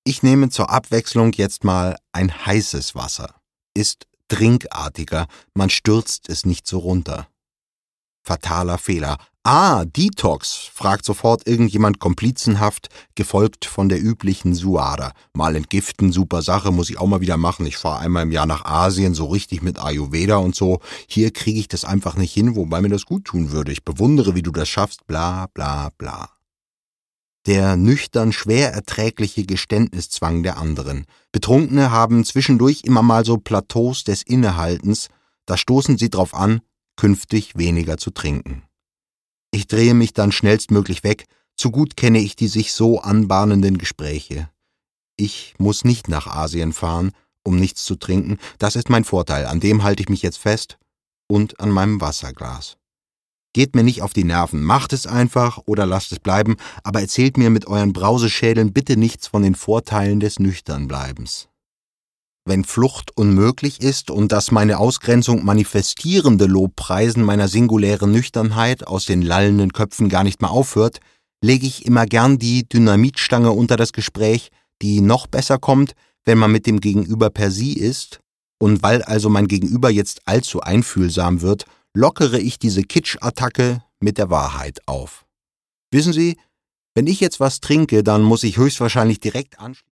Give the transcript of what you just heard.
Ich nehme zur Abwechslung jetzt mal ein heißes Wasser. Ist trinkartiger, man stürzt es nicht so runter. Fataler Fehler. Detox, fragt sofort irgendjemand komplizenhaft, gefolgt von der üblichen Suada. Mal entgiften, super Sache, muss ich auch mal wieder machen. Ich fahre einmal im Jahr nach Asien, so richtig mit Ayurveda und so. Hier kriege ich das einfach nicht hin, wobei mir das gut tun würde. Ich bewundere, wie du das schaffst, bla bla bla. Der nüchtern schwer erträgliche Geständniszwang der anderen. Betrunkene haben zwischendurch immer mal so Plateaus des Innehaltens, da stoßen sie drauf an, künftig weniger zu trinken. Ich drehe mich dann schnellstmöglich weg, zu gut kenne ich die sich so anbahnenden Gespräche. Ich muss nicht nach Asien fahren, um nichts zu trinken, das ist mein Vorteil, an dem halte ich mich jetzt fest und an meinem Wasserglas. Geht mir nicht auf die Nerven, macht es einfach oder lasst es bleiben, aber erzählt mir mit euren Brauseschädeln bitte nichts von den Vorteilen des Nüchternbleibens. Wenn Flucht unmöglich ist und das meine Ausgrenzung manifestierende Lobpreisen meiner singulären Nüchternheit aus den lallenden Köpfen gar nicht mehr aufhört, lege ich immer gern die Dynamitstange unter das Gespräch, die noch besser kommt, wenn man mit dem Gegenüber per Sie ist, und weil also mein Gegenüber jetzt allzu einfühlsam wird, lockere ich diese Kitsch-Attacke mit der Wahrheit auf. Wissen Sie, wenn ich jetzt was trinke, dann muss ich höchstwahrscheinlich direkt anschließen.